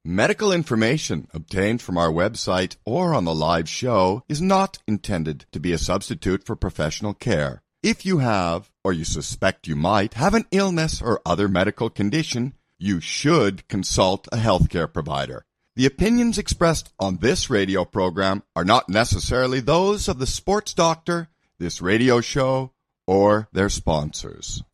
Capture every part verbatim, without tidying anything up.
Medical information obtained from our website or on the live show is not intended to be a substitute for professional care. If you have, or you suspect you might, have an illness or other medical condition, you should consult a healthcare provider. The opinions expressed on this radio program are not necessarily those of the sports doctor, this radio show, or their sponsors.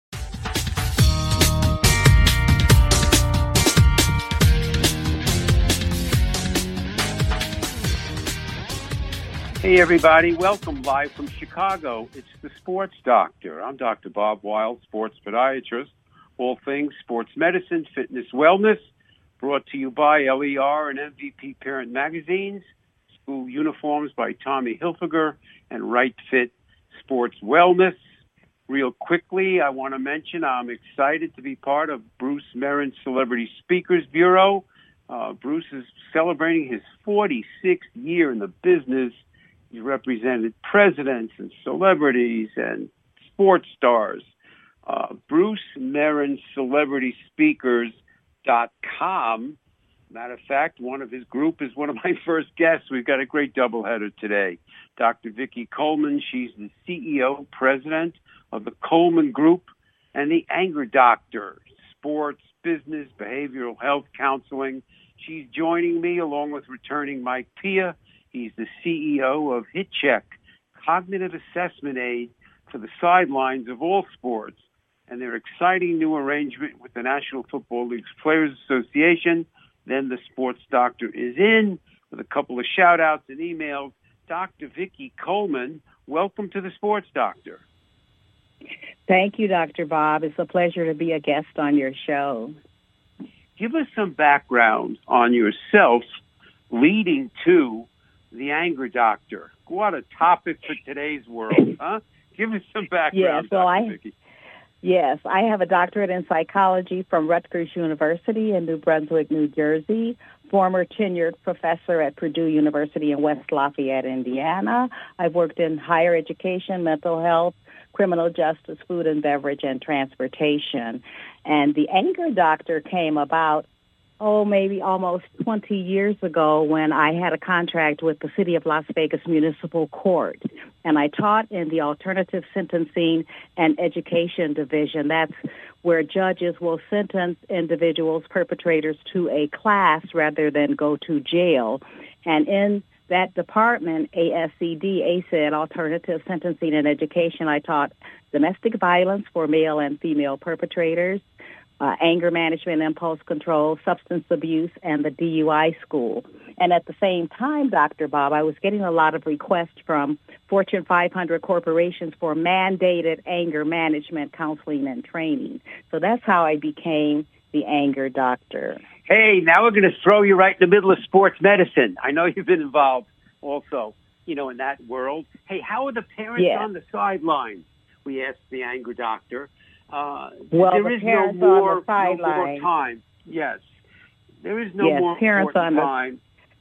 Hey, everybody. Welcome live from Chicago. It's the Sports Doctor. I'm Doctor Bob Wild, sports podiatrist. All things sports medicine, fitness, wellness, brought to you by L E R and M V P Parent Magazines, School Uniforms by Tommy Hilfiger, and Right Fit Sports Wellness. Real quickly, I want to mention I'm excited to be part of Bruce Merrin's Celebrity Speakers Bureau. Uh, Bruce is celebrating his forty-sixth year in the business. He's represented presidents and celebrities and sports stars. Uh, Bruce Merrin Celebrity Speakers dot com. Matter of fact, one of his group is one of my first guests. We've got a great doubleheader today. Doctor Vicki Coleman, she's the C E O, president of the Coleman Group, and the Anger Doctor, sports, business, behavioral health counseling. She's joining me along with returning Mike Pia. He's the C E O of HitCheck, cognitive assessment aid for the sidelines of all sports, and their exciting new arrangement with the National Football League's Players Association. Then the Sports Doctor is in with a couple of shout-outs and emails. Doctor Vicki Coleman, welcome to the Sports Doctor. Thank you, Doctor Bob. It's a pleasure to be a guest on your show. Give us some background on yourself leading to the Anger Doctor. What a topic for today's world, huh? Give us some background, yes, well, Doctor I, Vicki. Yes, I have a doctorate in psychology from Rutgers University in New Brunswick, New Jersey, former tenured professor at Purdue University in West Lafayette, Indiana. I've worked in higher education, mental health, criminal justice, food and beverage, and transportation. And the Anger Doctor came about oh, maybe almost twenty years ago when I had a contract with the City of Las Vegas Municipal Court. And I taught in the Alternative Sentencing and Education Division. That's where judges will sentence individuals, perpetrators, to a class rather than go to jail. And in that department, A S E D, A S E D, Alternative Sentencing and Education, I taught domestic violence for male and female perpetrators, Uh, anger management, impulse control, substance abuse, and the D U I school. And at the same time, Doctor Bob, I was getting a lot of requests from Fortune five hundred corporations for mandated anger management counseling and training. So that's how I became the Anger Doctor. Hey, now we're going to throw you right in the middle of sports medicine. I know you've been involved also, you know, in that world. Hey, how are the parents yeah. on the sidelines? We asked the Anger Doctor. Uh, well, there the is no on more, the no more time. Yes. There is no yes, more important on the... time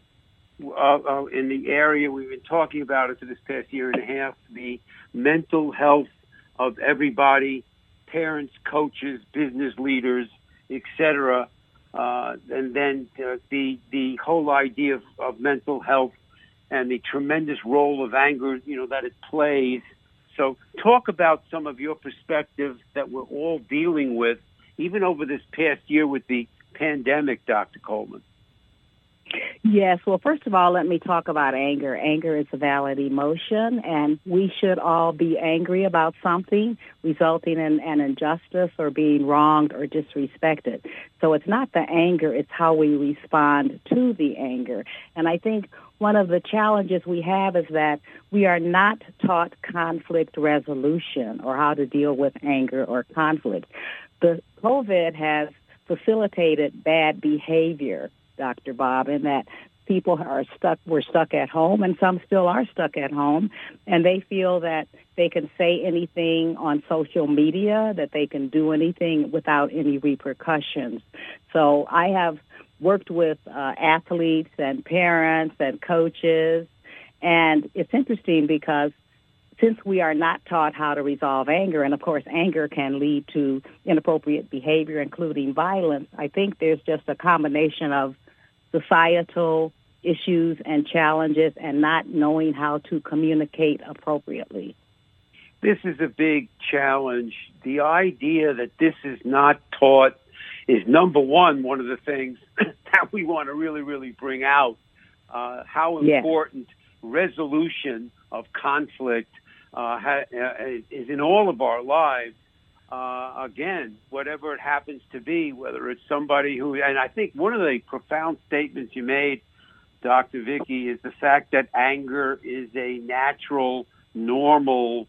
uh, uh, in the area. We've been talking about it for this past year and a half, the mental health of everybody, parents, coaches, business leaders, et cetera. Uh, and then uh, the the whole idea of, of mental health and the tremendous role of anger, you know, that it plays. So talk about some of your perspectives that we're all dealing with, even over this past year with the pandemic, Doctor Coleman. Yes. Well, first of all, let me talk about anger. Anger is a valid emotion, and we should all be angry about something resulting in an injustice or being wronged or disrespected. So it's not the anger, it's how we respond to the anger. And I think one of the challenges we have is that we are not taught conflict resolution or how to deal with anger or conflict. The COVID has facilitated bad behavior, Doctor Bob, in that people are stuck, were stuck at home, and some still are stuck at home, and they feel that they can say anything on social media, that they can do anything without any repercussions. So I have worked with uh, athletes and parents and coaches, and it's interesting because since we are not taught how to resolve anger, and of course anger can lead to inappropriate behavior, including violence, I think there's just a combination of societal issues and challenges and not knowing how to communicate appropriately. This is a big challenge. The idea that this is not taught is, number one, one of the things that we want to really, really bring out, uh, how important yes. resolution of conflict uh, ha- uh, is in all of our lives. Uh, again, whatever it happens to be, whether it's somebody who, and I think one of the profound statements you made, Doctor Vicki, is the fact that anger is a natural, normal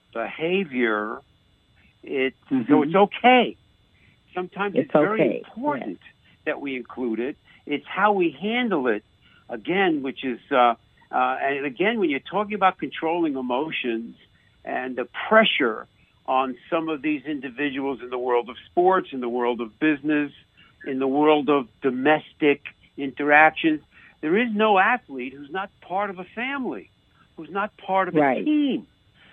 behavior. It's, mm-hmm. So it's okay. Sometimes it's, it's very okay. important yes. that we include it. It's how we handle it, again, which is, uh, uh, and again, when you're talking about controlling emotions and the pressure on some of these individuals in the world of sports, in the world of business, in the world of domestic interactions, there is no athlete who's not part of a family, who's not part of a right. team.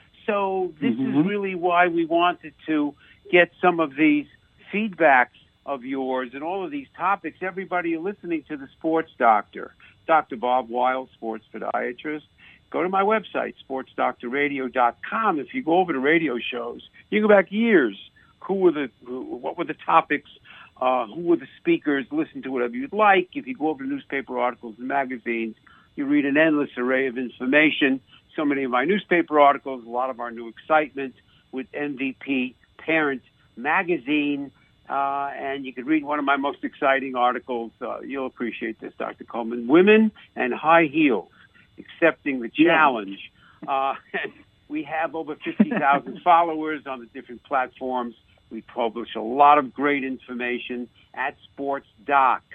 So this mm-hmm. is really why we wanted to get some of these feedbacks of yours and all of these topics. Everybody listening to the Sports Doctor, Doctor Bob Weil, sports podiatrist. Go to my website, sports doctor radio dot com. If you go over to radio shows, you go back years. Who were the, who, what were the topics? Uh, who were the speakers? Listen to whatever you'd like. If you go over to newspaper articles and magazines, you read an endless array of information. So many of my newspaper articles, a lot of our new excitement with M V P Parent Magazine, uh, and you could read one of my most exciting articles. Uh, you'll appreciate this, Doctor Coleman. Women and High Heels, Accepting the Challenge. Yeah. Uh, and we have over fifty thousand followers on the different platforms. We publish a lot of great information at Sports Doc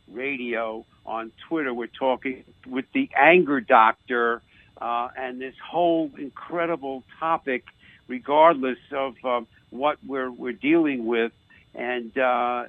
Radio on Twitter. We're talking with the Anger Doctor uh, and this whole incredible topic, regardless of uh, what we're we're dealing with. And uh,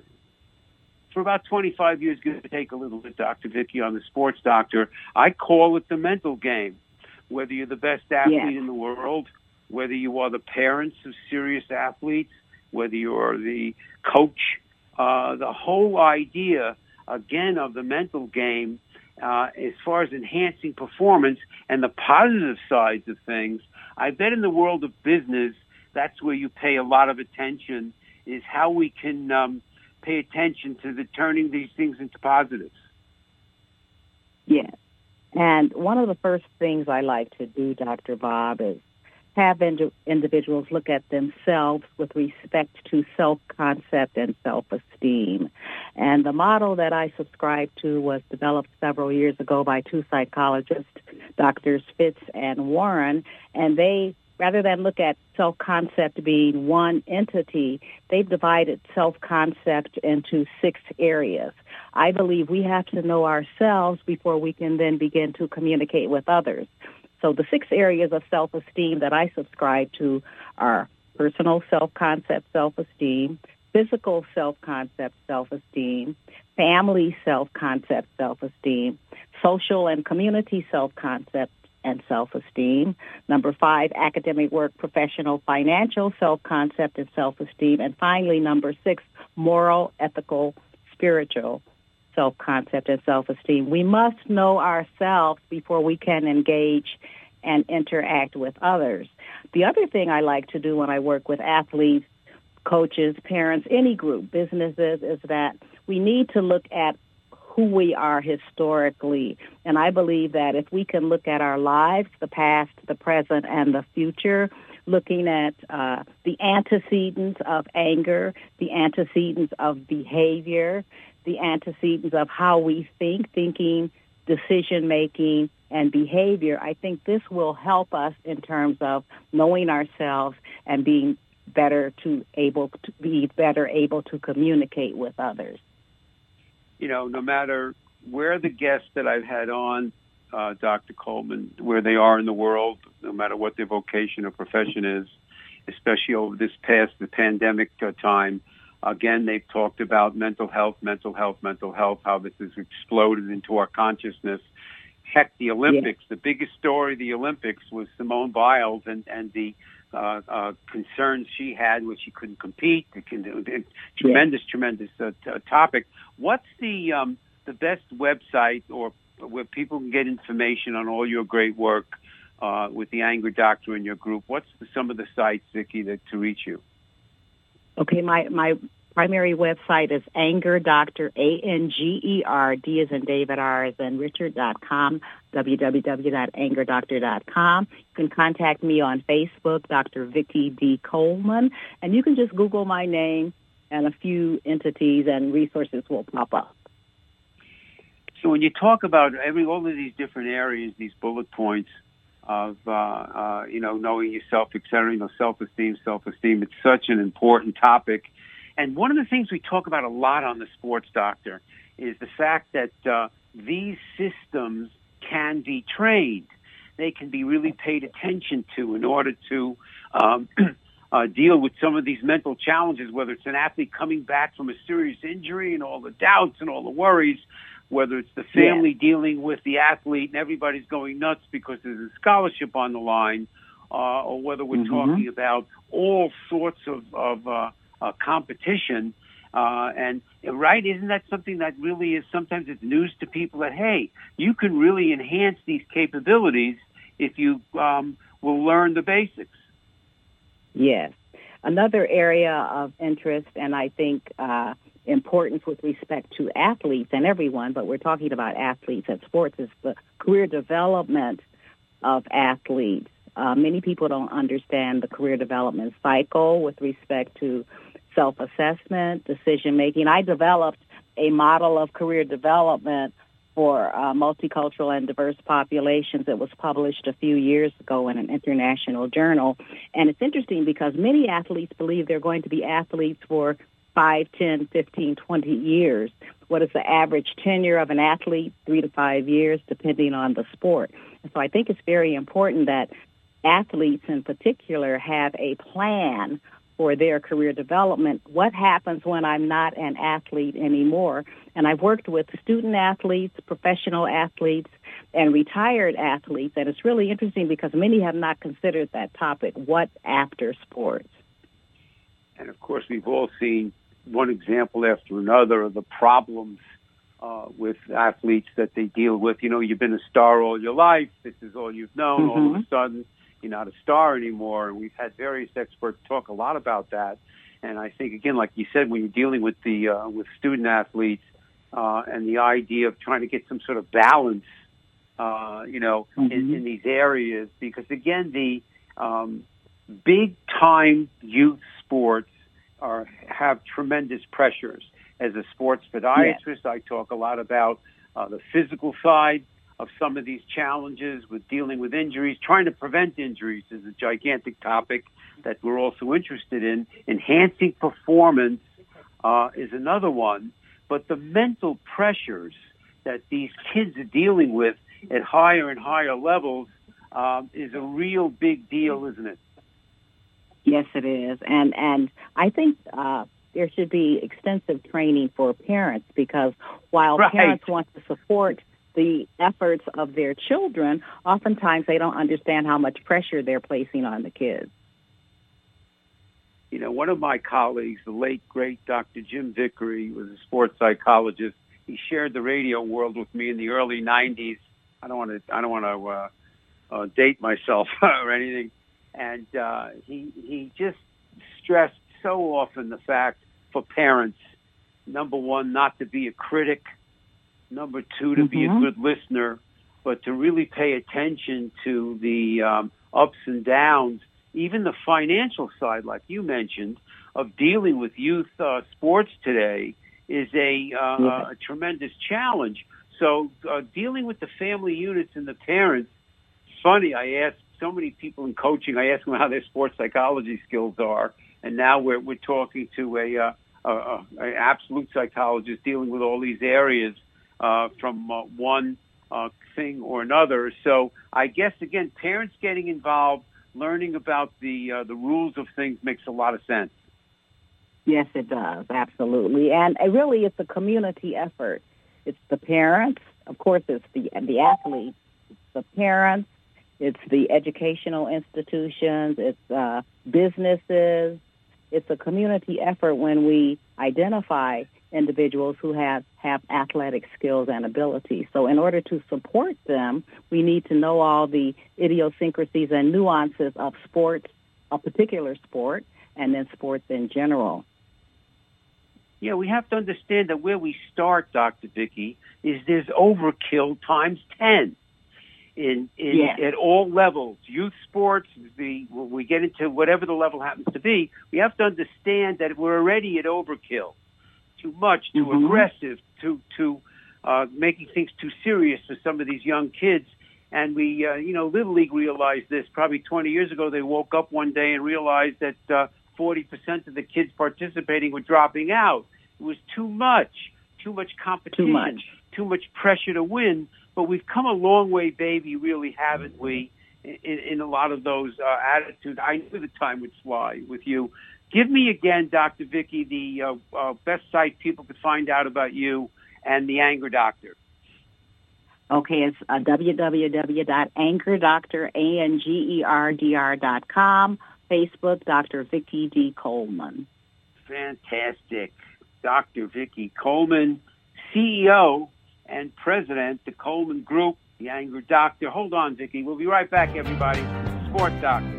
for about twenty-five years, give or take a little bit, Doctor Vicki, on the Sports Doctor, I call it the mental game. Whether you're the best athlete yeah. in the world, whether you are the parents of serious athletes, whether you are the coach, uh, the whole idea, again, of the mental game, uh, as far as enhancing performance and the positive sides of things, I bet in the world of business, that's where you pay a lot of attention, is how we can um, pay attention to the turning these things into positives. Yeah. And one of the first things I like to do, Doctor Bob, is have ind- individuals look at themselves with respect to self-concept and self-esteem. And the model that I subscribe to was developed several years ago by two psychologists, Doctors Fitz and Warren, and they, rather than look at self-concept being one entity, they've divided self-concept into six areas. I believe we have to know ourselves before we can then begin to communicate with others. So the six areas of self-esteem that I subscribe to are personal self-concept, self-esteem, physical self-concept, self-esteem, family self-concept, self-esteem, social and community self-concept, and self-esteem. Number five, academic work, professional, financial self-concept and self-esteem. And finally, number six, moral, ethical, spiritual self-concept and self-esteem. We must know ourselves before we can engage and interact with others. The other thing I like to do when I work with athletes, coaches, parents, any group, businesses, is that we need to look at who we are historically. And I believe that if we can look at our lives, the past, the present, and the future, looking at uh, the antecedents of anger, the antecedents of behavior, the antecedents of how we think, thinking, decision-making, and behavior, I think this will help us in terms of knowing ourselves and being better to able to be better able to communicate with others. You know, no matter where the guests that I've had on, uh, Doctor Coleman, where they are in the world, no matter what their vocation or profession is, especially over this past, the pandemic uh, time, again, they've talked about mental health, mental health, mental health, how this has exploded into our consciousness. Heck, the Olympics, yeah. the biggest story of the Olympics was Simone Biles and, and the uh, uh, concerns she had when she couldn't compete. It can, it, tremendous, yeah. tremendous uh, t- topic. What's the um, the best website or where people can get information on all your great work uh, with the Anger Doctor in your group? What's the, some of the sites, Vicki, that to reach you? Okay, my my primary website is Anger Doctor, A N G E R, D as in David, R as in Richard dot com, w w w dot anger doctor dot com. You can contact me on Facebook, Doctor Vicki D. Coleman, and you can just Google my name, and a few entities and resources will pop up. So when you talk about every all of these different areas, these bullet points of, uh, uh, you know, knowing yourself, et cetera, you know, self-esteem, self-esteem, it's such an important topic. And one of the things we talk about a lot on the Sports Doctor is the fact that uh, these systems can be trained. They can be really paid attention to in order to um, uh, deal with some of these mental challenges, whether it's an athlete coming back from a serious injury and all the doubts and all the worries, whether it's the family yeah. dealing with the athlete and everybody's going nuts because there's a scholarship on the line, uh, or whether we're mm-hmm. talking about all sorts of, of uh, uh, competition. Uh, and, right, isn't that something that really is sometimes it's news to people that, hey, you can really enhance these capabilities if you um, will learn the basics? Yes. Another area of interest, and I think uh, importance with respect to athletes and everyone, but we're talking about athletes at sports, is the career development of athletes. Uh, many people don't understand the career development cycle with respect to self-assessment, decision-making. I developed a model of career development for uh, multicultural and diverse populations that was published a few years ago in an international journal. And it's interesting because many athletes believe they're going to be athletes for five, ten, fifteen, twenty years. What is the average tenure of an athlete? Three to five years, depending on the sport. And so I think it's very important that athletes in particular have a plan for their career development. What happens when I'm not an athlete anymore? And I've worked with student athletes, professional athletes, and retired athletes, and it's really interesting because many have not considered that topic, what after sports? And, of course, we've all seen one example after another of the problems uh, with athletes that they deal with. You know, you've been a star all your life. This is all you've known. Mm-hmm. All of a sudden, you're not a star anymore. And we've had various experts talk a lot about that. And I think, again, like you said, when you're dealing with the uh, with student athletes uh, and the idea of trying to get some sort of balance, uh, you know, mm-hmm. in, in these areas, because, again, the um, big-time youth sports are have tremendous pressures. As a sports podiatrist, yes. I talk a lot about uh, the physical side of some of these challenges with dealing with injuries. Trying to prevent injuries is a gigantic topic that we're also interested in. Enhancing performance uh, is another one. But the mental pressures that these kids are dealing with at higher and higher levels um, is a real big deal, isn't it? Yes, it is. And and I think uh, there should be extensive training for parents because while right. parents want to support the efforts of their children, oftentimes they don't understand how much pressure they're placing on the kids. You know, one of my colleagues, the late, great Doctor Jim Vickery, was a sports psychologist. He shared the radio world with me in the early nineties. I don't want to, I don't want to uh, uh, date myself or anything. And uh, he he just stressed so often the fact for parents, number one, not to be a critic, number two, to mm-hmm. be a good listener, but to really pay attention to the um, ups and downs, even the financial side, like you mentioned, of dealing with youth uh, sports today is a, uh, yeah. a tremendous challenge. So uh, dealing with the family units and the parents, funny, I asked so many people in coaching, I ask them how their sports psychology skills are, and now we're we're talking to a, uh, a, a, a absolute psychologist dealing with all these areas uh, from uh, one uh, thing or another. So I guess again, parents getting involved, learning about the uh, the rules of things makes a lot of sense. Yes, it does, absolutely, and it really it's a community effort. It's the parents, of course, it's the the athletes, it's the parents. It's the educational institutions, it's uh, businesses. It's a community effort when we identify individuals who have, have athletic skills and abilities. So in order to support them, we need to know all the idiosyncrasies and nuances of sports, a particular sport, and then sports in general. Yeah, we have to understand that where we start, Doctor Vicki, is there's overkill times ten in, in yes. at all levels. Youth sports, the when we get into whatever the level happens to be, we have to understand that we're already at overkill. Too much, too mm-hmm. aggressive, too too uh, making things too serious for some of these young kids. And we, uh, you know, Little League realized this probably twenty years ago. They woke up one day and realized that uh, forty percent of the kids participating were dropping out. It was too much, too much competition, too much, too much pressure to win. But we've come a long way, baby, really, haven't we, in, in a lot of those uh, attitudes. I knew the time would fly with you. Give me again, Doctor Vicki, the uh, uh, best site people could find out about you and the Anger Doctor. Okay, it's uh, w w w dot anger doctor dot com, Facebook, Doctor Vicki D. Coleman. Fantastic. Doctor Vicki Coleman, C E O and President, the Coleman Group, the Anger Doctor. Hold on, Vicki. We'll be right back, everybody. Sports Doctor.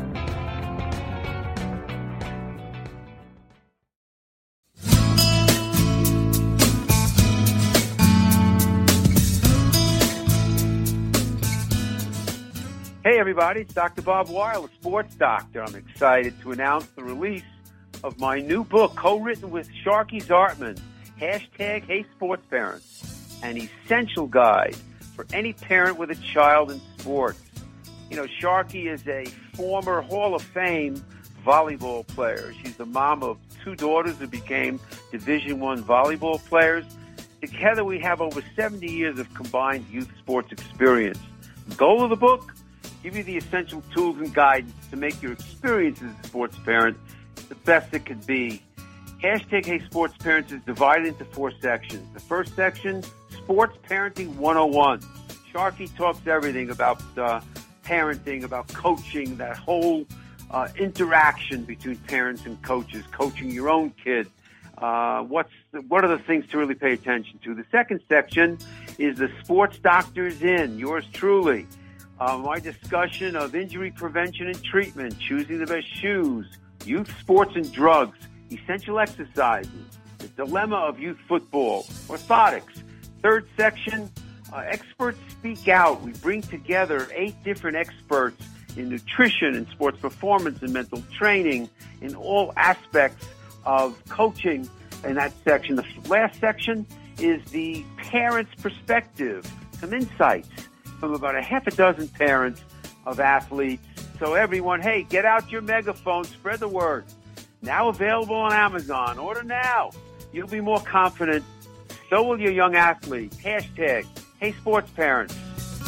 Hey, everybody, it's Doctor Bob Weil, a sports doctor. I'm excited to announce the release of my new book, co-written with Sharky Zartman, hashtag Hey Sports Parents, an essential guide for any parent with a child in sports. You know, Sharky is a former Hall of Fame volleyball player. She's the mom of two daughters who became Division I volleyball players. Together, we have over seventy years of combined youth sports experience. The goal of the book? Give you the essential tools and guidance to make your experience as a sports parent the best it could be. Hashtag Hey Sports Parents is divided into four sections. The first section, Sports Parenting one oh one. Sharky talks everything about uh, parenting, about coaching, that whole uh, interaction between parents and coaches, coaching your own kid. Uh, what's the, what are the things to really pay attention to? The second section is the Sports Doctor's In, yours truly. Uh, my discussion of injury prevention and treatment, choosing the best shoes, youth sports and drugs, essential exercises, the dilemma of youth football, orthotics. Third section, uh, experts speak out. We bring together eight different experts in nutrition and sports performance and mental training in all aspects of coaching in that section. The last section is the parent's perspective, some insights from about a half a dozen parents of athletes. So everyone, hey, get out your megaphone, spread the word. Now available on Amazon. Order now. You'll be more confident. So will your young athletes. Hashtag Hey Sports Parents.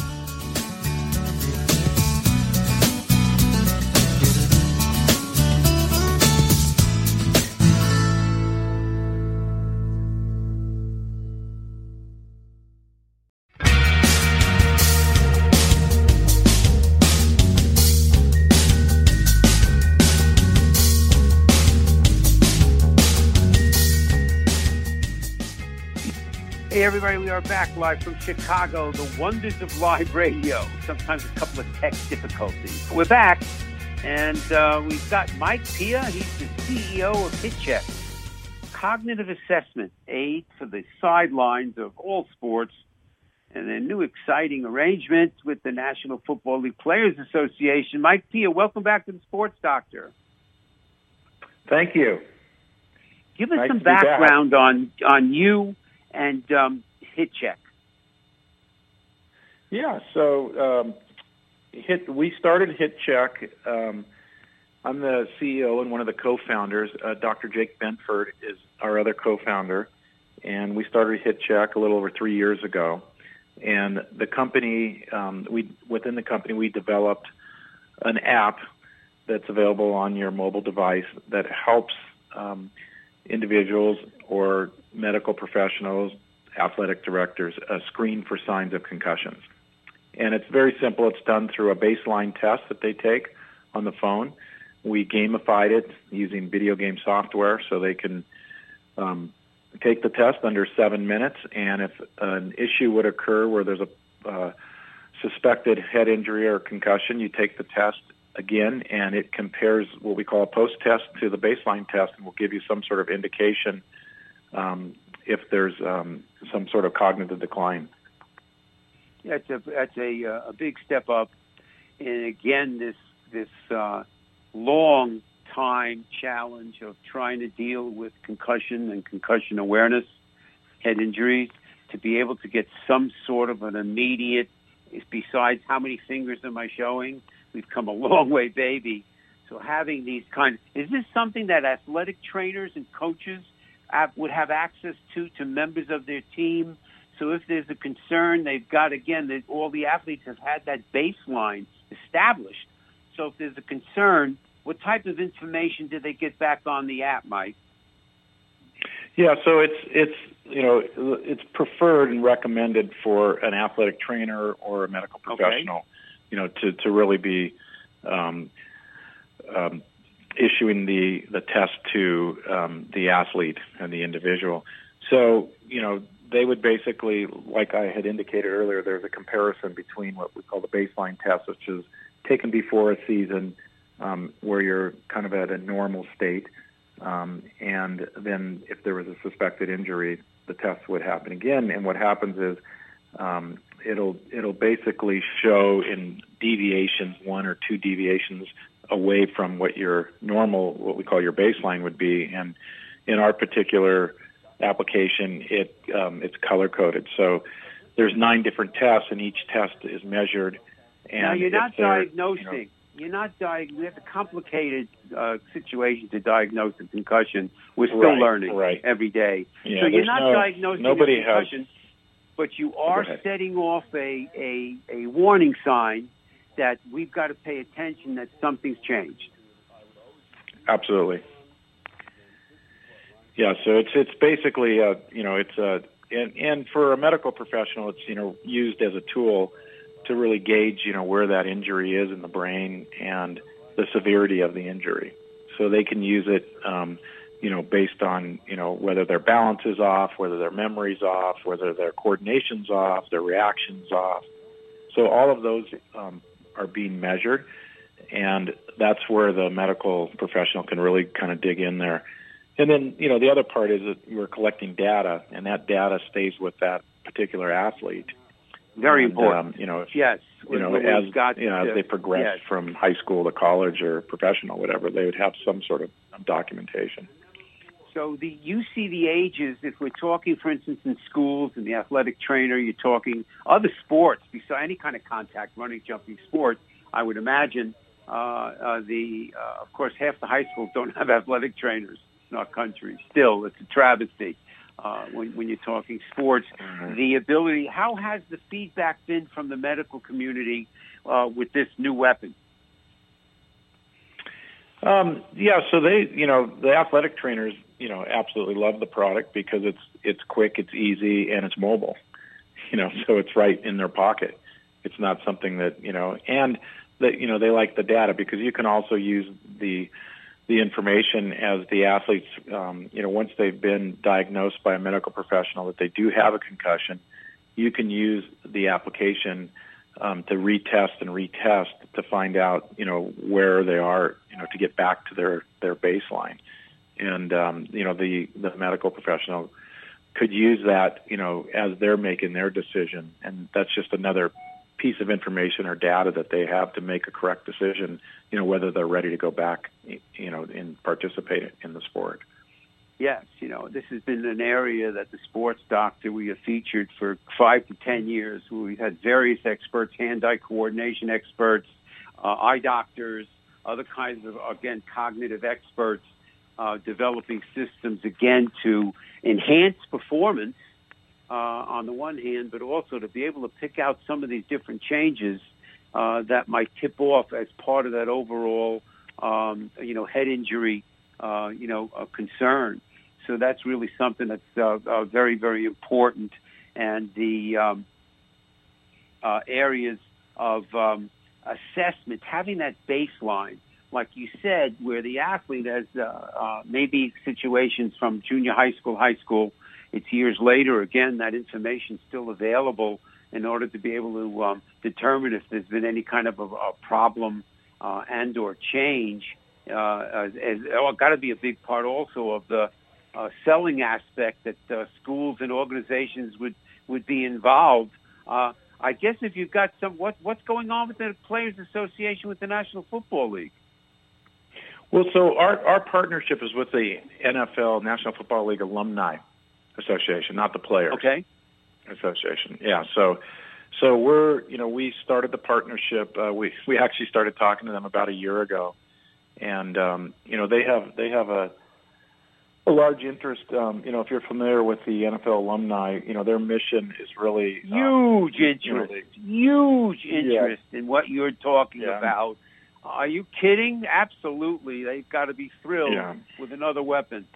Hey, everybody, we are back live from Chicago, the wonders of live radio. Sometimes a couple of tech difficulties. We're back, and uh, we've got Mike Pia. He's the C E O of HitCheck, cognitive assessment aid for the sidelines of all sports, and a new exciting arrangement with the National Football League Players Association. Mike Pia, welcome back to the Sports Doctor. Thank you. Give us nice some background back. on, on you and um, HitCheck. Yeah, so um, hit, we started HitCheck. Um, I'm the C E O and one of the co-founders. Uh, Doctor Jake Benford is our other co-founder, and we started HitCheck a little over three years ago. And the company, um, we within the company, we developed an app that's available on your mobile device that helps um, individuals or medical professionals, athletic directors, uh, screen for signs of concussions. And it's very simple. It's done through a baseline test that they take on the phone. We gamified it using video game software so they can um, take the test under seven minutes, and if an issue would occur where there's a uh, suspected head injury or concussion, you take the test again, and it compares what we call a post-test to the baseline test, and will give you some sort of indication um, if there's um, some sort of cognitive decline. That's a that's a a big step up, and again, this this uh, long time challenge of trying to deal with concussion and concussion awareness, head injuries, to be able to get some sort of an immediate, besides how many fingers am I showing, we've come a long way, baby. So having these kind of, is this something that athletic trainers and coaches have, would have access to, to members of their team? So if there's a concern, they've got, again, that all the athletes have had that baseline established. So if there's a concern, what type of information do they get back on the app, Mike? Yeah, so it's it's you know it's preferred and recommended for an athletic trainer or a medical professional, okay. you know, to, to really be um, um, issuing the the test to um, the athlete and the individual. So you know they would basically, like I had indicated earlier, there's a comparison between what we call the baseline test, which is taken before a season, um, where you're kind of at a normal state. Um, and then if there was a suspected injury, the test would happen again. And what happens is um, it'll it'll basically show in deviations, one or two deviations away from what your normal, what we call your baseline would be. And in our particular application, it um, it's color coded. So there's nine different tests, and each test is measured. And now you're not diagnosing. You know, You're not diagnosing. It's a complicated uh, situation to diagnose a concussion. We're still right, learning right. every day. Yeah, so you're not no, diagnosing nobody a concussion, has, but you are setting off a, a, a warning sign that we've got to pay attention that something's changed. Absolutely. Yeah, so it's it's basically, a, you know, it's a, and, and for a medical professional, it's, you know, used as a tool to really gauge, you know, where that injury is in the brain and the severity of the injury. So they can use it, um, you know, based on, you know, whether their balance is off, whether their memory's off, whether their coordination's off, their reaction's off. So all of those um, are being measured, and that's where the medical professional can really kind of dig in there. And then, you know, the other part is that we're collecting data, and that data stays with that particular athlete. Very and, important. Um, you know, if, yes. You know, when as got you know, to, as they progress yes. from high school to college or professional, whatever, they would have some sort of documentation. So the you see the ages. If we're talking, for instance, in schools and the athletic trainer, you're talking other sports besides any kind of contact, running, jumping sport. I would imagine uh, uh, the uh, of course half the high schools don't have athletic trainers in our country. Still, it's a travesty. Uh, when, when you're talking sports, mm-hmm. the ability, how has the feedback been from the medical community uh, with this new weapon? Um, yeah, so they, you know, the athletic trainers, you know, absolutely love the product because it's it's quick, it's easy, and it's mobile. You know, so it's right in their pocket. It's not something that, you know, and that, you know, they like the data because you can also use the the information as the athletes, um, you know, once they've been diagnosed by a medical professional that they do have a concussion, you can use the application um, to retest and retest to find out, you know, where they are, you know, to get back to their, their baseline. And, um, you know, the, the medical professional could use that, you know, as they're making their decision. And that's just another piece of information or data that they have to make a correct decision, you know, whether they're ready to go back, you know, and participate in the sport. Yes, you know, this has been an area that the sports doctor we have featured for five to ten years. We've had various experts, hand-eye coordination experts, uh, eye doctors, other kinds of, again, cognitive experts, uh, developing systems, again, to enhance performance Uh, on the one hand, but also to be able to pick out some of these different changes uh, that might tip off as part of that overall, um, you know, head injury, uh, you know, uh, concern. So that's really something that's uh, uh, very, very important. And the um, uh, areas of um, assessment, having that baseline, like you said, where the athlete has uh, uh, maybe situations from junior high school, high school, it's years later, again, that information's still available in order to be able to um, determine if there's been any kind of a, a problem uh, and or change. Uh, as, as, oh, got to be a big part also of the uh, selling aspect that uh, schools and organizations would, would be involved. Uh, I guess if you've got some, what, what's going on with the Players Association with the National Football League? Well, so our, our partnership is with the N F L, National Football League Alumni Association, not the Players okay. Association. Yeah, so so we're, you know, we started the partnership. Uh, we we actually started talking to them about a year ago, and um, you know, they have they have a a large interest. Um, you know, if you're familiar with the N F L alumni, you know, their mission is really huge um, interest, you know, they, huge interest yeah. in what you're talking yeah. about. Are you kidding? Absolutely. They've got to be thrilled yeah. with another weapon.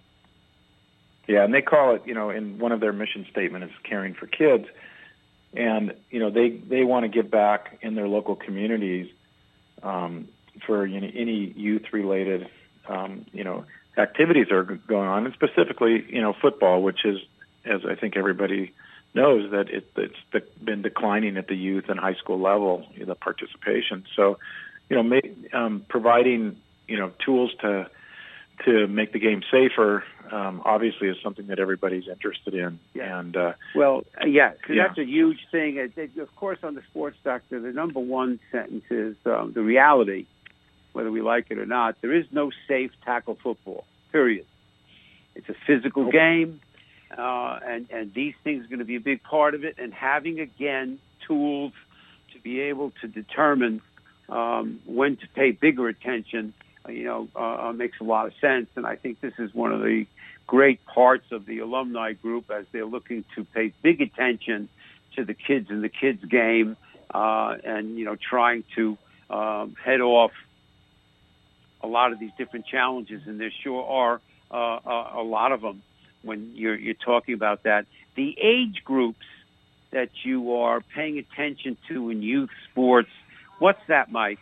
Yeah, and they call it, you know, in one of their mission statements is caring for kids. And, you know, they, they want to give back in their local communities um, for you know, any youth-related, um, you know, activities that are going on, and specifically, you know, football, which is, as I think everybody knows, that it, it's been declining at the youth and high school level, you know, the participation. So, you know, make, um, providing, you know, tools to to make the game safer, um, obviously is something that everybody's interested in. Yeah. And uh, well, uh, yeah, so yeah, that's a huge thing. It, it, of course, on the Sports Doctor, the number one sentence is um, the reality, whether we like it or not. There is no safe tackle football, period. It's a physical Nope. game, uh, and, and these things are going to be a big part of it. And having, again, tools to be able to determine um, when to pay bigger attention, you know, uh, uh, makes a lot of sense. And I think this is one of the great parts of the alumni group as they're looking to pay big attention to the kids and the kids' game uh, and, you know, trying to um, head off a lot of these different challenges. And there sure are uh, a, a lot of them when you're, you're talking about that. The age groups that you are paying attention to in youth sports, what's that, Mike?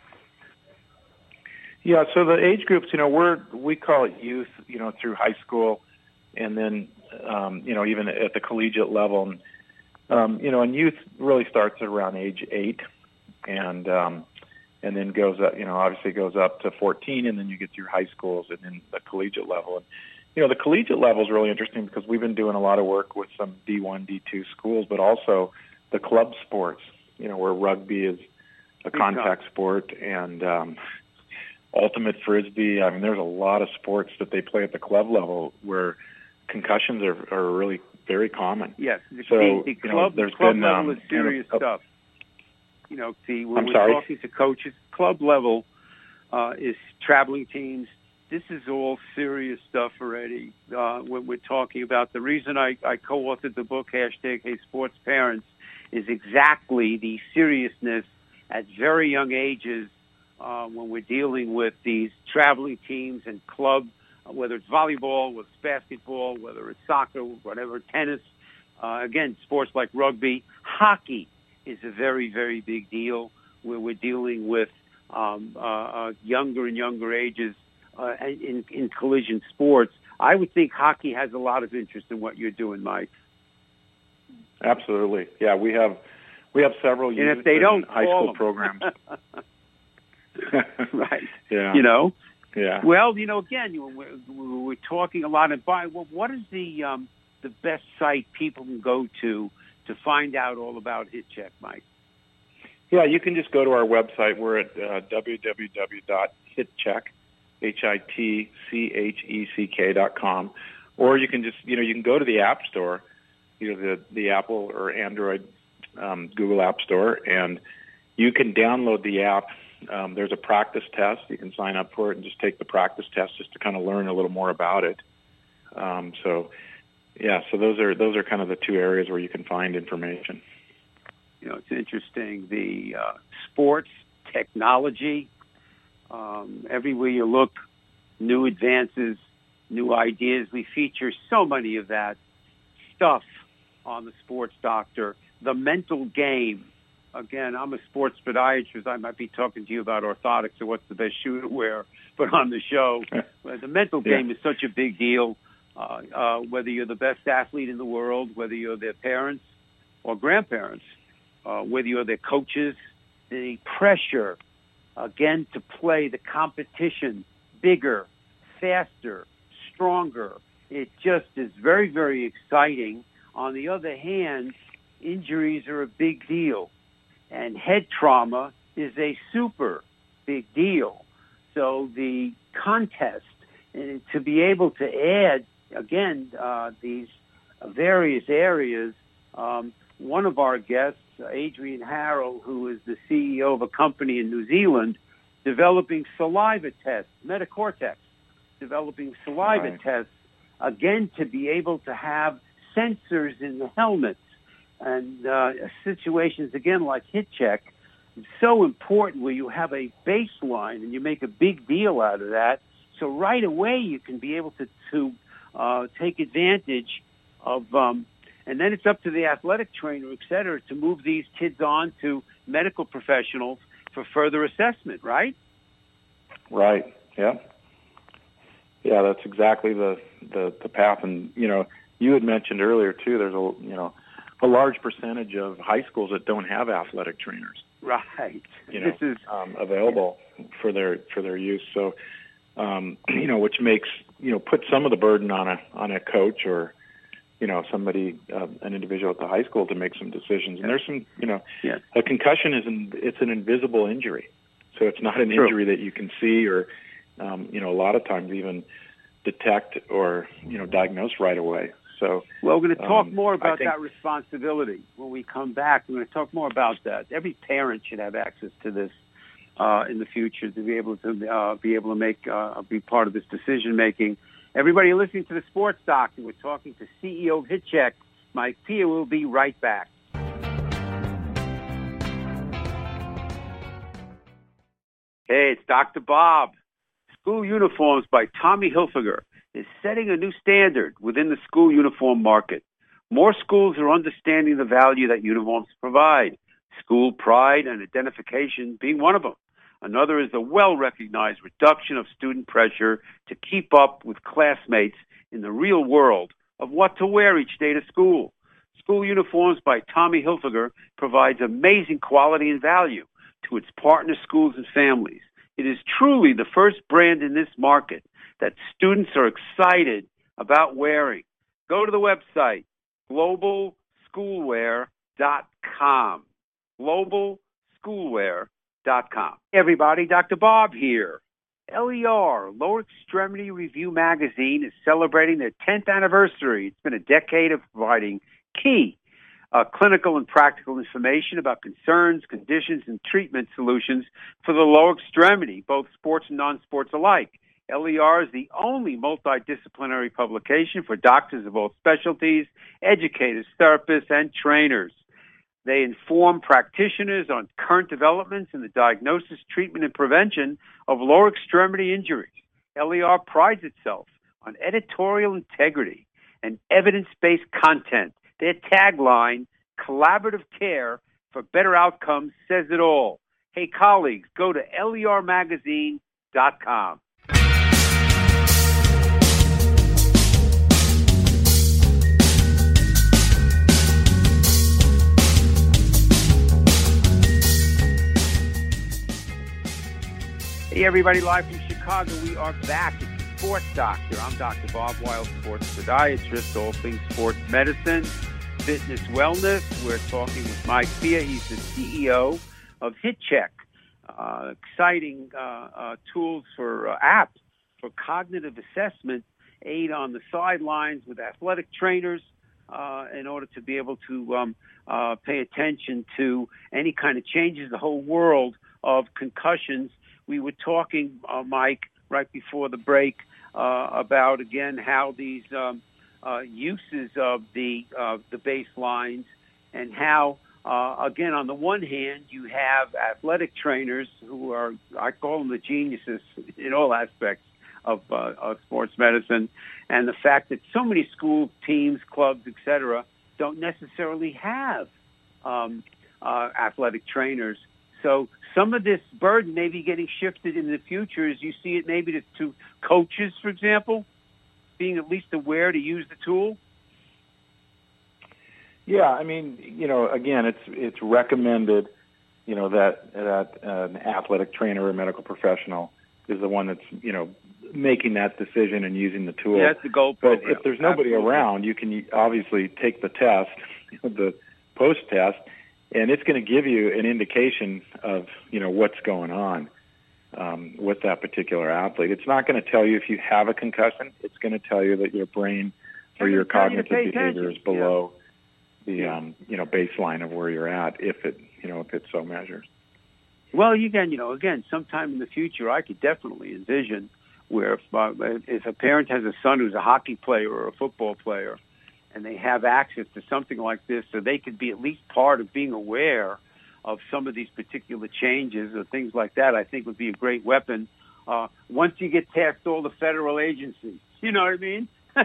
Yeah, so the age groups, you know, we're we call it youth, you know, through high school, and then, um, you know, even at the collegiate level. Um, you know, and youth really starts at around age eight, and um, and then goes up, you know, obviously goes up to fourteen, and then you get through high schools and then the collegiate level. And you know, the collegiate level is really interesting because we've been doing a lot of work with some D one, D two schools, but also the club sports. You know, where rugby is a contact sport, and um, ultimate frisbee. I mean, there's a lot of sports that they play at the club level where concussions are, are really very common. Yes, the, so, the, the you club, know, there's club been, level um, is serious you know, stuff. You know, see, when I'm we're sorry? talking to coaches, club level uh, is traveling teams. This is all serious stuff already. Uh, when we're talking about the reason I, I co-authored the book, hashtag Hey Sports Parents, is exactly the seriousness at very young ages uh, when we're dealing with these traveling teams and club, uh, whether it's volleyball, whether it's basketball, whether it's soccer, whatever, tennis. Uh, again, sports like rugby. Hockey is a very, very big deal where we're dealing with um, uh, uh, younger and younger ages uh, in, in collision sports. I would think hockey has a lot of interest in what you're doing, Mike. Absolutely. Yeah, we have we have several youth and if they don't, high call school them. programs. Right. Yeah. You know? Yeah. Well, you know, again, you, we're, we're talking a lot about well, what is the um, the best site people can go to to find out all about HitCheck, Mike? Yeah, you can just go to our website. We're at uh, w w w dot hitcheck, H I T C H E C K dot com, or you can just, you know, you can go to the App Store, you know, the, the Apple or Android, um, Google App Store, and you can download the app. Um, there's a practice test. You can sign up for it and just take the practice test just to kind of learn a little more about it. Um, so, yeah, so those are those are kind of the two areas where you can find information. You know, it's interesting. The uh, sports, technology, um, everywhere you look, new advances, new ideas. We feature so many of that stuff on the Sports Doctor. The mental game. Again, I'm a sports podiatrist. I might be talking to you about orthotics or what's the best shoe to wear, but on the show, the mental game yeah. is such a big deal. uh, uh, whether you're the best athlete in the world, whether you're their parents or grandparents, uh, whether you're their coaches, the pressure, again, to play the competition bigger, faster, stronger. It just is very, very exciting. On the other hand, injuries are a big deal, and head trauma is a super big deal. So the contest, and to be able to add, again, uh, these various areas, um, one of our guests, Adrian Harrell, who is the C E O of a company in New Zealand, developing saliva tests, Metacortex, developing saliva right. tests, again, to be able to have sensors in the helmets. And uh, situations, again, like HitCheck, it's so important where you have a baseline and you make a big deal out of that. So right away you can be able to, to uh, take advantage of, um, and then it's up to the athletic trainer, et cetera, to move these kids on to medical professionals for further assessment, right? Right, yeah. Yeah, that's exactly the, the, the path. And, you know, you had mentioned earlier, too, there's a, you know, a large percentage of high schools that don't have athletic trainers. Right. You know, this is um, available for their for their use. So, um, you know, which makes you know put some of the burden on a on a coach or you know somebody uh, an individual at the high school to make some decisions. And there's some you know yeah. a concussion is an it's an invisible injury, so it's not an True. injury that you can see or um, you know a lot of times even detect or you know diagnose right away. So, well, we're going to talk um, more about think, that responsibility when we come back. We're going to talk more about that. Every parent should have access to this uh, in the future to be able to uh, be able to make uh, be part of this decision making. Everybody listening to the Sports Doctor, we're talking to C E O of HitCheck, Mike Pia. We'll be right back. Hey, it's Doctor Bob. School Uniforms by Tommy Hilfiger is setting a new standard within the school uniform market. More schools are understanding the value that uniforms provide, school pride and identification being one of them. Another is the well-recognized reduction of student pressure to keep up with classmates in the real world of what to wear each day to school. School Uniforms by Tommy Hilfiger provides amazing quality and value to its partner schools and families. It is truly the first brand in this market that students are excited about wearing. Go to the website, global schoolwear dot com. global schoolwear dot com. Hey everybody, Doctor Bob here. L E R, Lower Extremity Review Magazine, is celebrating their tenth anniversary. It's been a decade of providing key uh, clinical and practical information about concerns, conditions, and treatment solutions for the lower extremity, both sports and non-sports alike. L E R is the only multidisciplinary publication for doctors of all specialties, educators, therapists, and trainers. They inform practitioners on current developments in the diagnosis, treatment, and prevention of lower extremity injuries. L E R prides itself on editorial integrity and evidence-based content. Their tagline, collaborative care for better outcomes, says it all. Hey, colleagues, go to L E R magazine dot com. Hey, everybody, live from Chicago. We are back. It's the Sports Doctor. I'm Doctor Bob Wild, sports podiatrist, all things sports medicine, fitness, wellness. We're talking with Mike Pia. He's the C E O of HitCheck, uh, exciting uh, uh, tools for uh, app for cognitive assessment, aid on the sidelines with athletic trainers uh, in order to be able to um, uh, pay attention to any kind of changes, the whole world of concussions. We were talking, uh, Mike, right before the break uh, about, again, how these um, uh, uses of the uh, the baselines and how, uh, again, on the one hand, you have athletic trainers who are, I call them the geniuses in all aspects of, uh, of sports medicine, and the fact that so many school teams, clubs, et cetera, don't necessarily have um, uh, athletic trainers. So some of this burden may be getting shifted in the future as you see it maybe to, to coaches, for example, being at least aware to use the tool? Yeah, I mean, you know, again, it's it's recommended, you know, that that an athletic trainer or a medical professional is the one that's, you know, making that decision and using the tool. Yeah, that's the goal But program. if there's nobody Absolutely. around, you can obviously take the test, the post-test, and it's going to give you an indication of, you know, what's going on um, with that particular athlete. It's not going to tell you if you have a concussion. It's going to tell you that your brain or It's your gonna tell you to cognitive pay behavior attention. is below the, Yeah. um, you know, baseline of where you're at, if it, you know, if it so measures. Well, you again, you know, again, sometime in the future, I could definitely envision where if, uh, if a parent has a son who's a hockey player or a football player, and they have access to something like this, so they could be at least part of being aware of some of these particular changes or things like that, I think would be a great weapon uh, once you get past all the federal agencies. You know what I mean?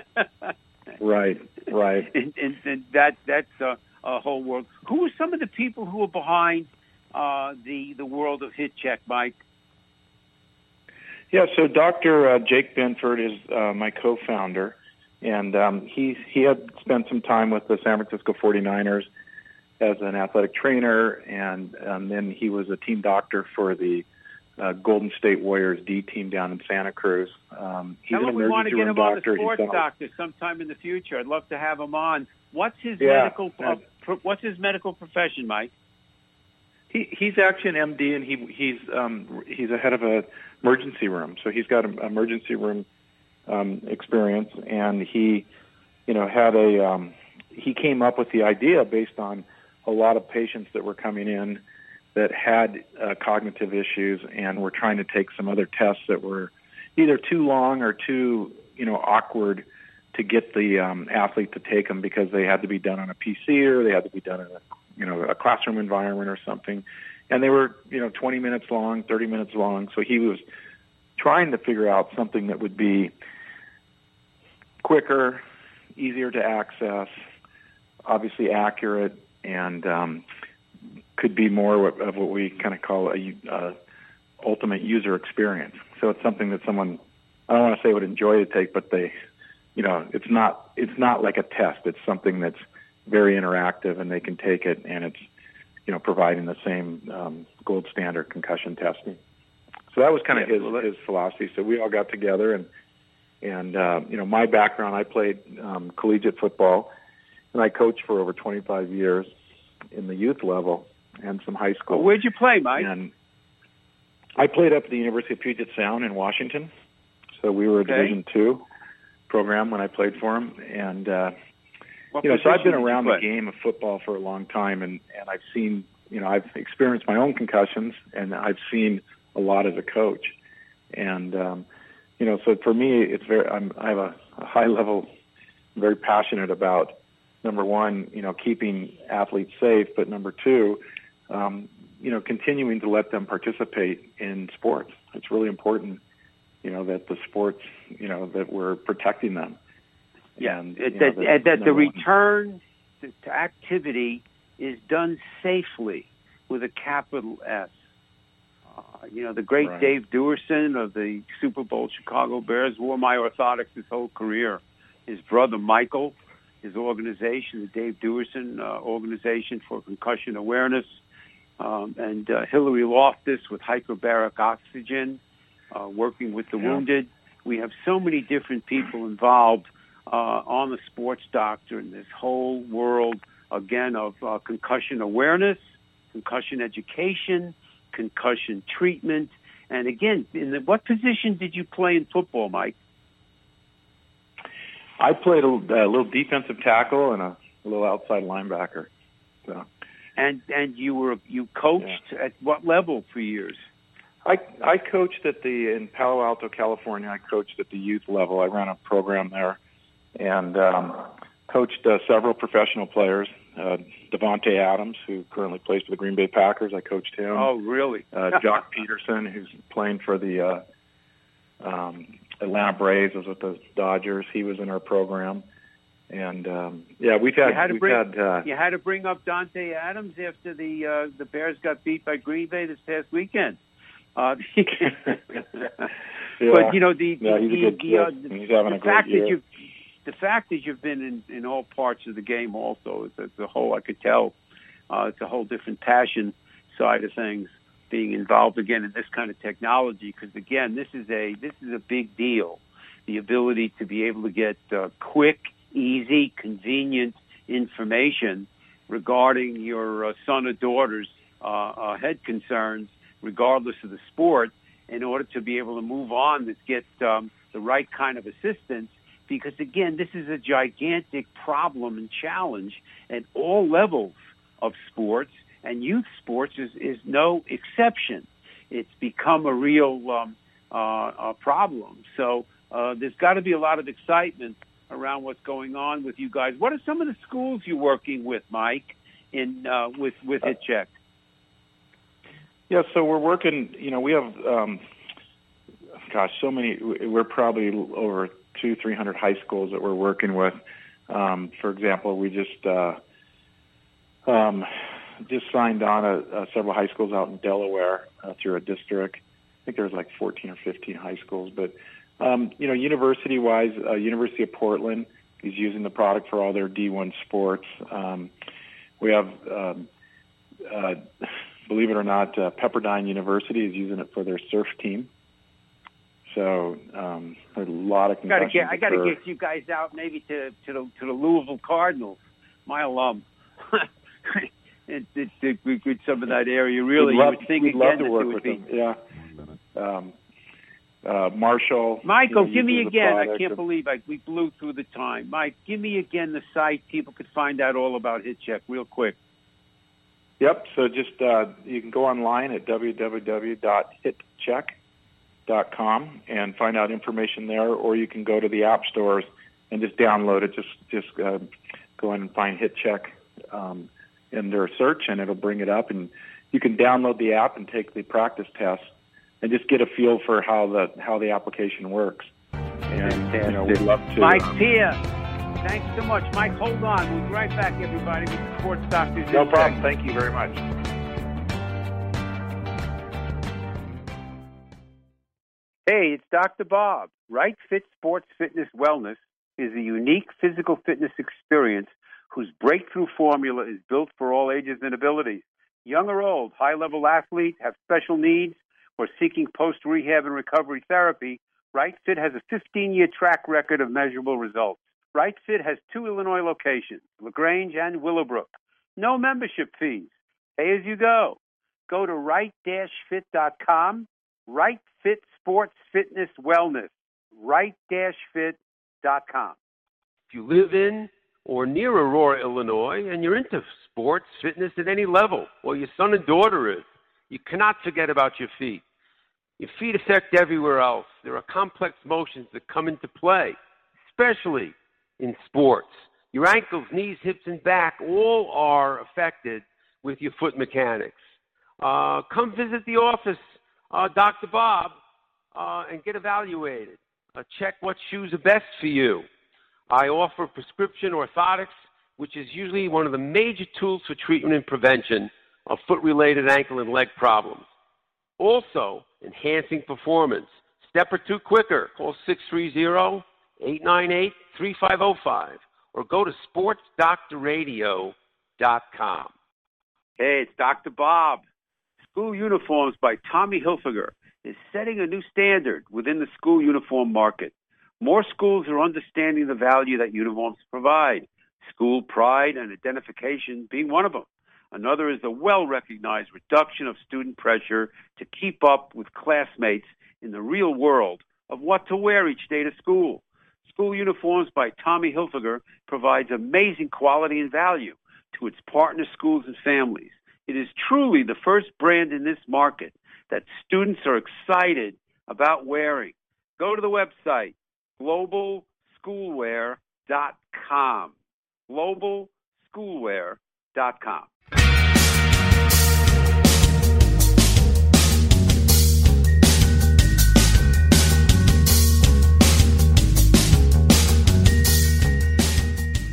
Right, right. and, and, and that that's a, a whole world. Who are some of the people who are behind uh, the the world of HitCheck, Mike? Yeah, so Doctor Uh, Jake Benford is uh, my co-founder, and um, he he had spent some time with the San Francisco forty-niners as an athletic trainer, and um, then he was a team doctor for the uh, Golden State Warriors D team down in Santa Cruz. Um, he's Tell an him we want to emergency get room him on the doctor. He's sports done a- doctor sometime in the future. I'd love to have him on. What's his Yeah, medical? yeah. Uh, pro- what's his medical profession, Mike? He he's actually an M D, and he he's um, he's a head of a emergency room, so he's got an emergency room um, experience, and he, you know, had a um, he came up with the idea based on a lot of patients that were coming in that had uh, cognitive issues, and were trying to take some other tests that were either too long or too, you know, awkward to get the um, athlete to take them because they had to be done on a P C or they had to be done in a, you know, a classroom environment or something. And they were, you know, twenty minutes long, thirty minutes long. So he was trying to figure out something that would be quicker, easier to access, obviously accurate, and um, could be more of what we kind of call a uh, ultimate user experience. So it's something that someone, I don't want to say would enjoy to take, but they, you know, it's not it's not like a test. It's something that's very interactive, and they can take it, and it's, you know, providing the same um, gold standard concussion testing. So that was kind of Yeah, his well, that- his philosophy. So we all got together, and and uh, you know, my background, I played um, collegiate football, and I coached for over twenty-five years in the youth level and some high school. Well, where'd you play, Mike? And I played up at the University of Puget Sound in Washington. So we were a Okay. Division two program when I played for them, and uh, What you know, so I've position been did you around the play? game of football for a long time, and, and I've seen, you know, I've experienced my own concussions, and I've seen a lot as a coach. And, um, you know, so for me, it's very, I'm, I have a, a high level, very passionate about, number one, you know, keeping athletes safe, but number two, um, you know, continuing to let them participate in sports. It's really important, you know, that the sports, you know, that we're protecting them. Yeah, And, it, you that, know, that, that the number one. return to, to activity is done safely with a capital S. Uh, you know, the great Right. Dave Duerson of the Super Bowl Chicago Bears wore my orthotics his whole career. His brother Michael, his organization, the Dave Duerson uh, Organization for Concussion Awareness, um, and uh, Hillary Loftus with hyperbaric oxygen, uh, working with the Yeah. wounded. We have so many different people involved uh, on the sports doctor in this whole world, again, of uh, concussion awareness, concussion education, concussion treatment. And again, in the, what position did you play in football, Mike? I played a, a little defensive tackle and a, a little outside linebacker. So And and you were you coached at what level for years? I I coached at the in Palo Alto, California. I coached at the youth level. I ran a program there, and um, coached uh, several professional players. Uh, Devontae Adams, who currently plays for the Green Bay Packers, I coached him. Oh, really? uh, Jock Peterson, who's playing for the uh, um, Atlanta Braves, was with the Dodgers. He was in our program, and um, yeah, we've had You had to we've bring- had uh, You had to bring up Dante Adams after the uh, the Bears got beat by Green Bay this past weekend. Uh, yeah. But you know the yeah, he's the, a good the, kid. uh, and he's having the a great fact year. that you the fact that you've been in, in all parts of the game also is a whole I could tell uh, it's a whole different passion side of things, being involved again in this kind of technology, because again this is a this is a big deal, the ability to be able to get uh, quick, easy, convenient information regarding your uh, son or daughter's uh, uh, head concerns, regardless of the sport, in order to be able to move on, to get um, the right kind of assistance. Because again, this is a gigantic problem and challenge at all levels of sports, and youth sports is, is no exception. It's become a real um, uh, a problem. So uh, there's got to be a lot of excitement around what's going on with you guys. What are some of the schools you're working with, Mike, in uh, with with HitCheck? Yeah, so we're working. You know, we have, um, gosh, so many. We're probably over two, three hundred high schools that we're working with. Um, for example, we just uh, um, just signed on a, a several high schools out in Delaware uh, through a district. I think there's like fourteen or fifteen high schools, but. Um, you know, university-wise, uh, University of Portland is using the product for all their D one sports. Um, we have, um, uh, believe it or not, uh, Pepperdine University is using it for their surf team. So um, there's a lot of concussions. Gotta get, I got to get you guys out maybe to, to, the, to the Louisville Cardinals, my alum. it, it, it, it, some of that area, really. We'd love, you would think we'd again love to that work would with be, them, yeah. Um, Uh, Marshall. Michael, you know, give me uses the again. I product. can't believe I, we blew through the time. Mike, give me again the site people could find out all about HitCheck real quick. Yep. So just uh, you can go online at w w w dot hit check dot com and find out information there, or you can go to the app stores and just download it. Just just uh, go in and find HitCheck um, in their search, and it'll bring it up, and you can download the app and take the practice test. And just get a feel for how the how the application works. And you know, we'd love to. Mike Pia, thanks so much. Mike, hold on. We'll be right back, everybody, with the Sports Doctors. No problem. Thank you very much. Hey, it's Doctor Bob. Right Fit Sports Fitness Wellness is a unique physical fitness experience whose breakthrough formula is built for all ages and abilities. Young or old, high-level athletes have special needs or seeking post-rehab and recovery therapy. Right Fit has a fifteen-year track record of measurable results. Right Fit has two Illinois locations, LaGrange and Willowbrook. No membership fees. Pay as you go. Go to right dash fit dot com. Right Fit Sports Fitness Wellness. right dash fit dot com. If you live in or near Aurora, Illinois, and you're into sports, fitness at any level, or your son and daughter is, you cannot forget about your feet. Your feet affect everywhere else. There are complex motions that come into play, especially in sports. Your ankles, knees, hips, and back all are affected with your foot mechanics. Uh, come visit the office, uh, Doctor Bob, uh, and get evaluated. Uh, check what shoes are best for you. I offer prescription orthotics, which is usually one of the major tools for treatment and prevention of foot-related ankle and leg problems. Also, enhancing performance. Step or two quicker. Call six three zero, eight nine eight, three five zero five or go to sports doctor radio dot com. Hey, it's Doctor Bob. School Uniforms by Tommy Hilfiger is setting a new standard within the school uniform market. More schools are understanding the value that uniforms provide, school pride and identification being one of them. Another is the well-recognized reduction of student pressure to keep up with classmates in the real world of what to wear each day to school. School Uniforms by Tommy Hilfiger provides amazing quality and value to its partner schools and families. It is truly the first brand in this market that students are excited about wearing. Go to the website, global schoolwear dot com. global schoolwear dot com.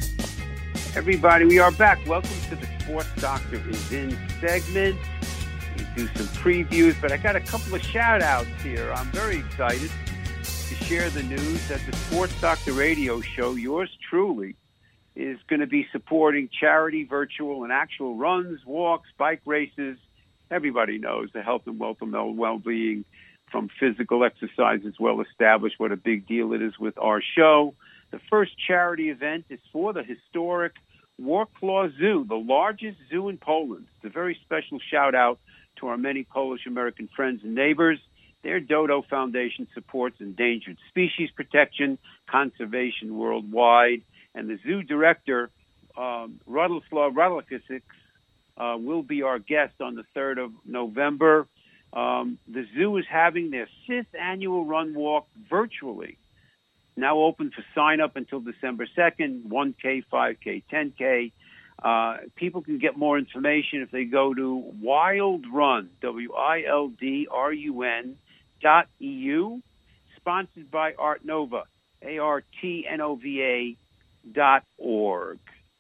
Everybody, we are back. Welcome to the Sports Doctor is In segment. do some previews, but I got a couple of shout-outs here. I'm very excited to share the news that the Sports Doctor Radio Show, yours truly, is going to be supporting charity, virtual, and actual runs, walks, bike races. Everybody knows the health and wealth and well-being from physical exercise is well established, what a big deal it is with our show. The first charity event is for the historic Wrocław Zoo, the largest zoo in Poland. It's a very special shout-out to our many Polish-American friends and neighbors. Their Dodo Foundation supports endangered species protection, conservation worldwide, and the zoo director, um, Radoslaw Radlikasic, uh, will be our guest on the third of November. Um, the zoo is having their fifth annual run walk virtually. Now open for sign-up until December second, one K, five K, ten K. Uh, people can get more information if they go to Wild Run, W I L D R U N dot E U, sponsored by Art Nova, A R T N O V A dot org.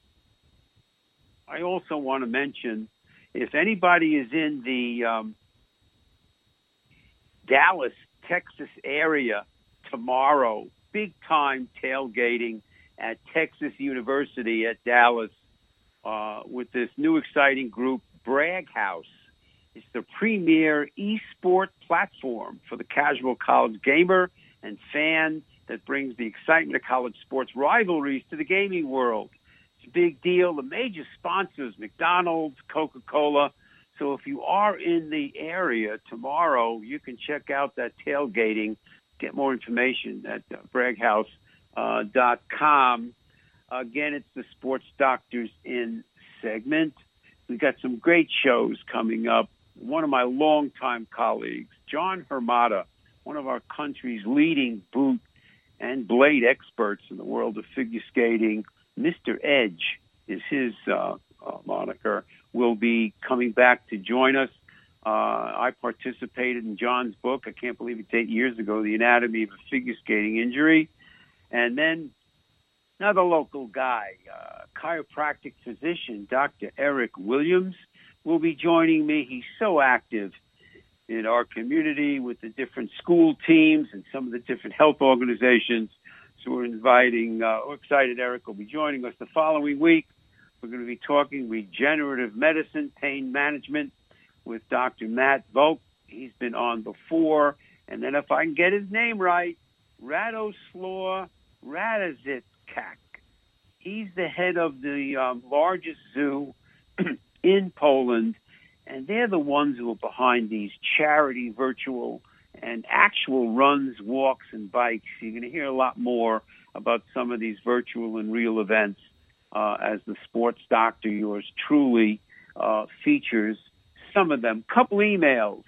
I also want to mention, if anybody is in the um, Dallas, Texas area tomorrow, big-time tailgating at Texas University at Dallas uh, with this new exciting group, Bragg House. It's the premier e-sport platform for the casual college gamer and fan that brings the excitement of college sports rivalries to the gaming world. It's a big deal. The major sponsors, McDonald's, Coca-Cola. So if you are in the area tomorrow, you can check out that tailgating. Get more information at uh, bragg house dot com. Uh, Again, it's the Sports Doctors In segment. We've got some great shows coming up. One of my longtime colleagues, John Hermata, one of our country's leading boot and blade experts in the world of figure skating, Mister Edge is his uh, uh, moniker, will be coming back to join us. Uh, I participated in John's book, I can't believe it's eight years ago, The Anatomy of a Figure Skating Injury. And then another local guy, uh, chiropractic physician, Doctor Eric Williams, will be joining me. He's so active in our community with the different school teams and some of the different health organizations. So we're inviting, uh, we're excited Eric will be joining us the following week. We're going to be talking regenerative medicine, pain management with Doctor Matt Volk. He's been on before. And then if I can get his name right, Radoslaw Radazicak. He's the head of the um, largest zoo in Poland, and they're the ones who are behind these charity, virtual, and actual runs, walks, and bikes. You're going to hear a lot more about some of these virtual and real events uh, as the Sports Doctor, yours truly, uh, features some of them. Couple emails.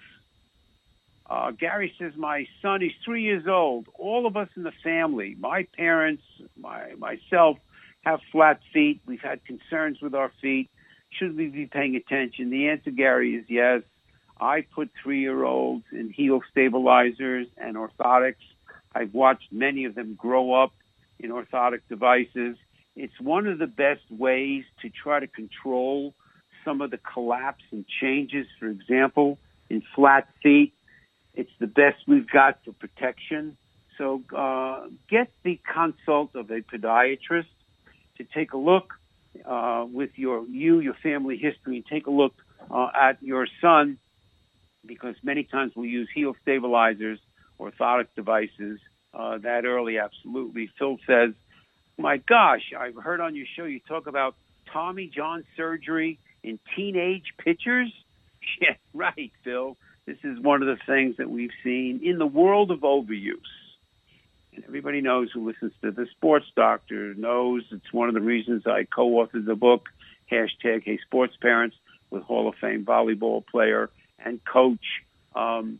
Uh, Gary says, my son, he's three years old. All of us in the family, my parents, my myself, have flat feet. We've had concerns with our feet. Should we be paying attention? The answer, Gary, is yes. I put three-year-olds in heel stabilizers and orthotics. I've watched many of them grow up in orthotic devices. It's one of the best ways to try to control some of the collapse and changes, for example, in flat feet. It's the best we've got for protection. So uh, get the consult of a podiatrist to take a look uh, with your you, your family history, and take a look uh, at your son, because many times we'll use heel stabilizers, orthotic devices uh, that early. Absolutely. Phil says, my gosh, I've heard on your show you talk about Tommy John surgery in teenage pitchers. Yeah, right, Phil. This is one of the things that we've seen in the world of overuse. And everybody knows who listens to the Sports Doctor knows it's one of the reasons I co-authored the book, hashtag Hey Sports Parents, with Hall of Fame volleyball player and coach um,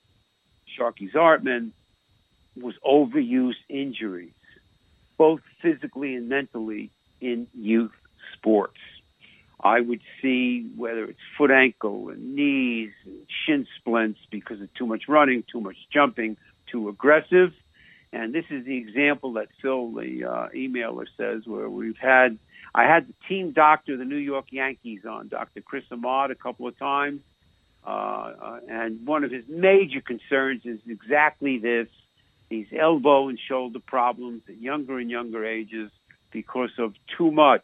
Sharky Zartman, was overuse injuries, both physically and mentally, in youth sports. I would see whether it's foot, ankle, and knees, and shin splints because of too much running, too much jumping, too aggressive. And this is the example that Phil, the uh, emailer, says, where we've had, I had the team doctor, the New York Yankees, on, Doctor Chris Ahmad, a couple of times. Uh, uh, and one of his major concerns is exactly this, these elbow and shoulder problems at younger and younger ages because of too much.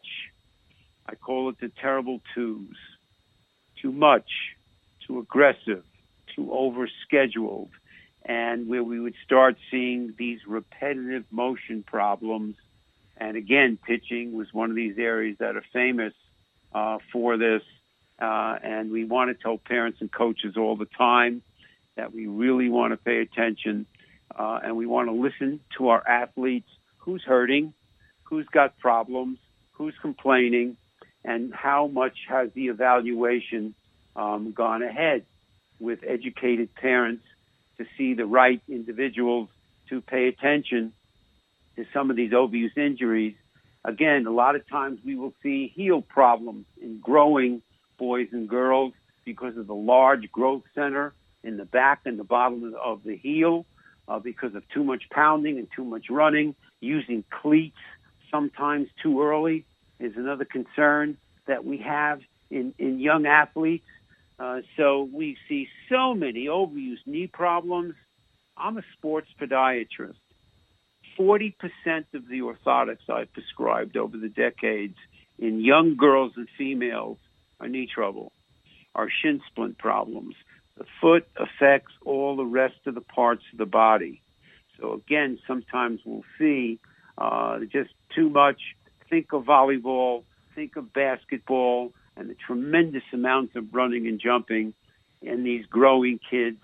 I call it the terrible twos. Too much, too aggressive, too overscheduled, and where we would start seeing these repetitive motion problems. And again, pitching was one of these areas that are famous uh, for this. Uh, and we want to tell parents and coaches all the time that we really want to pay attention uh, and we want to listen to our athletes, who's hurting, who's got problems, who's complaining, and how much has the evaluation um, gone ahead with educated parents to see the right individuals to pay attention to some of these overuse injuries. Again, a lot of times we will see heel problems in growing boys and girls because of the large growth center in the back and the bottom of the heel, uh, because of too much pounding and too much running. Using cleats sometimes too early is another concern that we have in, in young athletes. Uh, so we see so many overuse knee problems. I'm a sports podiatrist. forty percent of the orthotics I've prescribed over the decades in young girls and females are knee trouble, are shin splint problems. The foot affects all the rest of the parts of the body. So again, sometimes we'll see uh, just too much. Think of volleyball, think of basketball, and the tremendous amounts of running and jumping in these growing kids.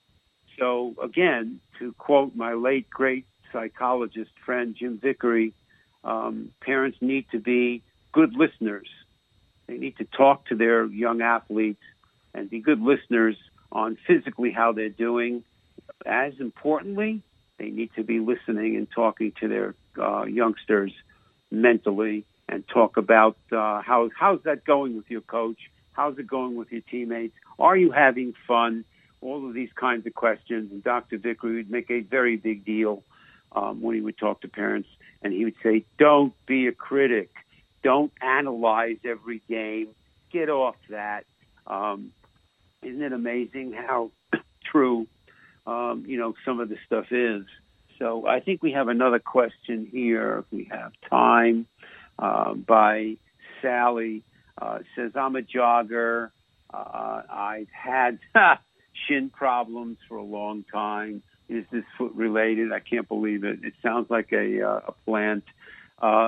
So again, to quote my late great psychologist friend Jim Vickery, um, parents need to be good listeners. They need to talk to their young athletes and be good listeners on physically how they're doing. As importantly, they need to be listening and talking to their uh, youngsters mentally and talk about uh, how how's that going with your coach? How's it going with your teammates? Are you having fun? All of these kinds of questions. And Doctor Vickery would make a very big deal um, when he would talk to parents, and he would say, don't be a critic. Don't analyze every game. Get off that. Um, isn't it amazing how true, um, you know, some of this stuff is? So I think we have another question here, if we have time, uh, by Sally. Uh, it says, I'm a jogger. Uh, I've had shin problems for a long time. Is this foot related? I can't believe it. It sounds like a, uh, a plant. Uh,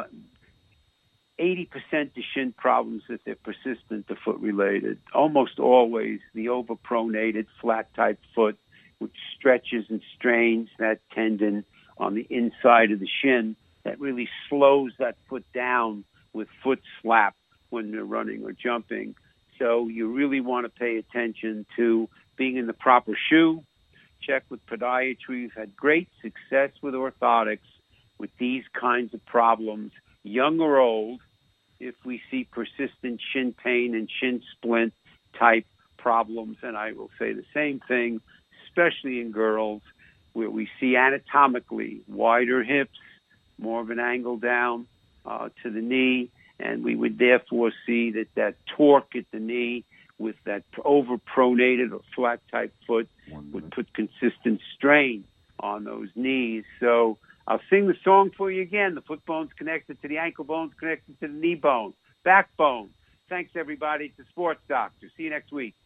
eighty percent of shin problems, if they're persistent, are foot related. Almost always the overpronated flat type foot, which stretches and strains that tendon on the inside of the shin, that really slows that foot down with foot slap when they're running or jumping. So you really want to pay attention to being in the proper shoe. Check with podiatry. We've had great success with orthotics with these kinds of problems, young or old. If we see persistent shin pain and shin splint type problems, and I will say the same thing, especially in girls, where we see anatomically wider hips, more of an angle down uh, to the knee, and we would therefore see that that torque at the knee with that overpronated or flat type foot would put consistent strain on those knees. So I'll sing the song for you again. The foot bone's connected to the ankle bone's connected to the knee bone, backbone. Thanks, everybody. It's the Sports Doctor. See you next week.